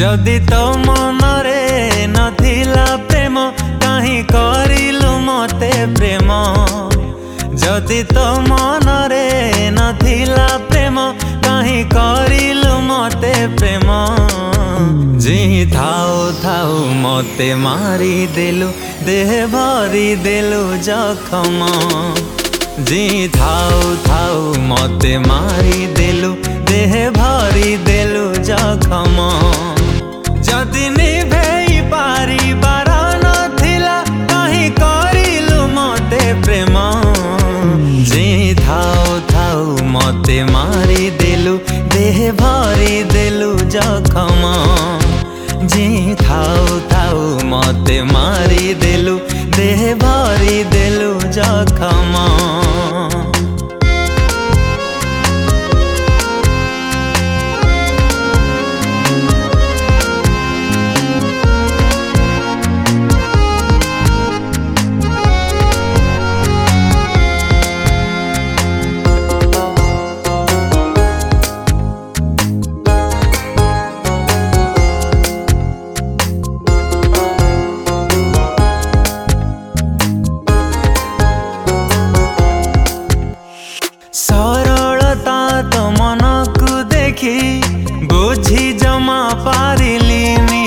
जदि तो मनरे नथिला प्रेम काहीं करिलु मते प्रेम। जदि तो मनरे नथिला प्रेम काहीं करिलु मते प्रेम। जी थाऊ थाऊ मते मारी देलु देह भरी देलु जखम। जी थाऊ थाऊ मते मारी देलु देह भरी देलु जखम। जदि निभेई पारिबार नथिला काहीं करिलु मते प्रेम। जी थाऊ थाऊ मते मारी देलु देह भरी देलु जखम। जी थाऊ थाऊ मते मारी देलु देह भरी देलु जखम। सरलता तो मन को देखी बुझी जमा पारिलिनी।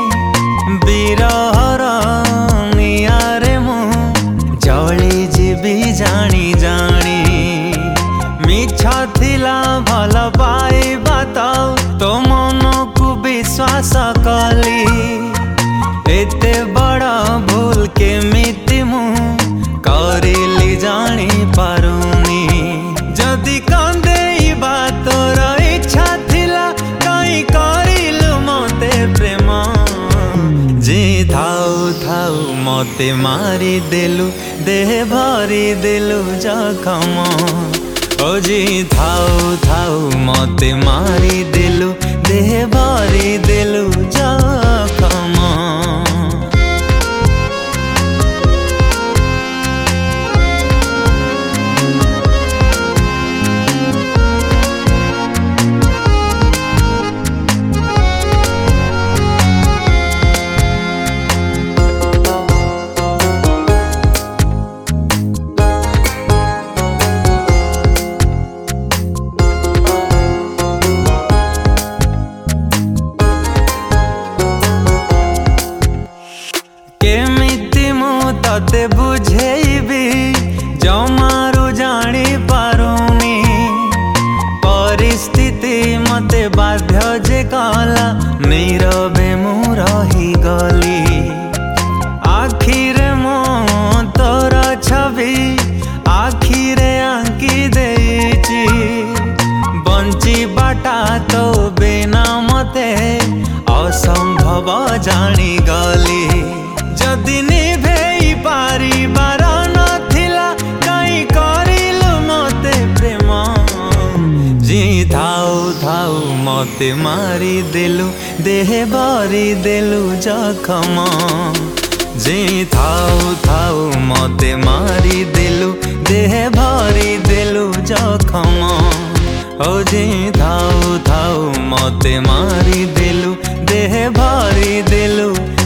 बिरहर नियारे मु जली जीवी जानी जानी। मिछ थिला भल पाइबा तो मन को विश्वास कली। एते बड़ भूल केमिति मु करिली जानी पारुनी। जदि कंदेइबा तोर इच्छा थिला काहीं करिलु मते प्रेम। जी थाऊ थाऊ मते मारी देलु देह भरी देलु जखम। ओ जी थाऊ थाऊ मते मारी देलु देह भरी देलु जखम। केमिति मु तते बुझेइबी जमारू जानी पारुनी। परिस्थिति मते बाध्य जे कला नीरवे मु रही गली। आखिरे मो तोर छवि आखिरे आंकी देइची। बंची बाटा तो बिना मते असंभव जानी गली। जदि निभेई पारिबार नथिला काहीं करिलु मते प्रेम। जी थाऊ थाऊ मते मारी देलु देह भरी देलु जखम। जी थाऊ थाऊ मते मारी देलु देह भरी देलु जखम। ओ जी थाऊ थाऊ मते मारी देलु देह भरी देलु